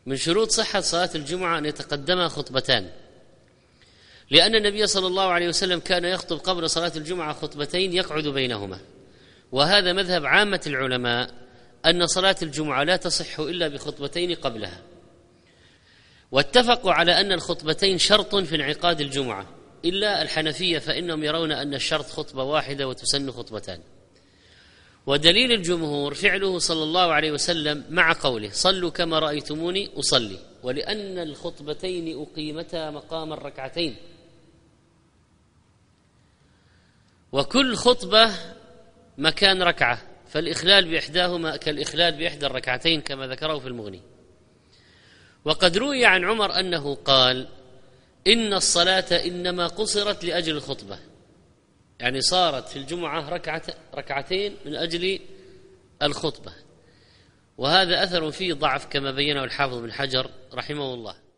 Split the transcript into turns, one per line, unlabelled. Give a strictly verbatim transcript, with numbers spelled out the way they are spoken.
من شروط صحة صلاة الجمعة أن يتقدمها خطبتان، لأن النبي صلى الله عليه وسلم كان يخطب قبل صلاة الجمعة خطبتين يقعد بينهما، وهذا مذهب عامة العلماء أن صلاة الجمعة لا تصح إلا بخطبتين قبلها، واتفقوا على أن الخطبتين شرط في انعقاد الجمعة، إلا الحنفية فإنهم يرون أن الشرط خطبة واحدة وتسن خطبتان. ودليل الجمهور فعله صلى الله عليه وسلم مع قوله صلوا كما رأيتموني أصلي، ولأن الخطبتين أقيمتا مقام الركعتين، وكل خطبة مكان ركعة، فالإخلال بإحداهما كالإخلال بإحدى الركعتين كما ذكره في المغني. وقد روي عن عمر أنه قال إن الصلاة إنما قصرت لأجل الخطبة، يعني صارت في الجمعة ركعة ركعتين من أجل الخطبة، وهذا أثر فيه ضعف كما بينه الحافظ بن حجر رحمه الله.